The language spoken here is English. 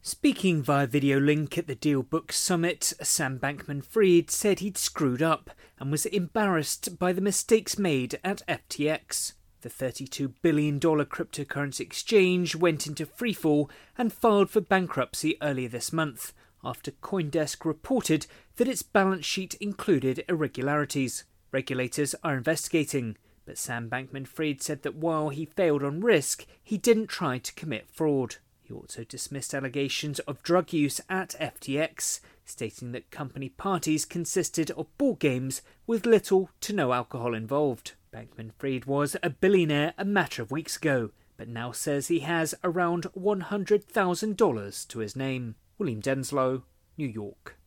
Speaking via video link at the DealBook Summit, Sam Bankman-Fried said he'd screwed up and was embarrassed by the mistakes made at FTX. The $32 billion cryptocurrency exchange went into freefall and filed for bankruptcy earlier this month after CoinDesk reported that its balance sheet included irregularities. Regulators are investigating, but Sam Bankman-Fried said that while he failed on risk, he didn't try to commit fraud. He also dismissed allegations of drug use at FTX, stating that company parties consisted of board games with little to no alcohol involved. Bankman-Fried was a billionaire a matter of weeks ago, but now says he has around $100,000 to his name. William Denslow, New York.